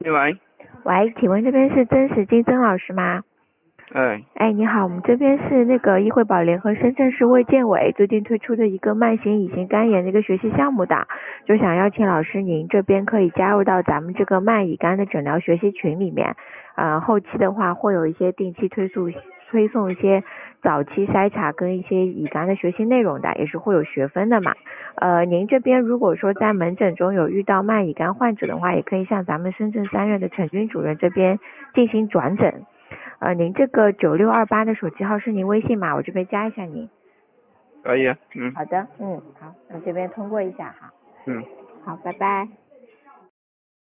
喂， 喂，请问这边是曾时金曾老师吗？你好，我们这边是那个议会宝联合深圳市卫健委最近推出的一个慢性乙型肝炎的一个学习项目的，就想邀请老师您这边可以加入到咱们这个慢乙肝的诊疗学习群里面，后期的话会有一些定期推送一些早期筛查跟一些乙肝的学习内容的，也是会有学分的嘛。您这边如果说在门诊中有遇到慢乙肝患者的话，也可以向咱们深圳3院的陈军主任这边进行转诊。您这个9628的手机号是您微信码，我这边加一下您。 可以啊， 好的，好，那这边通过一下哈。 嗯。 好，拜拜。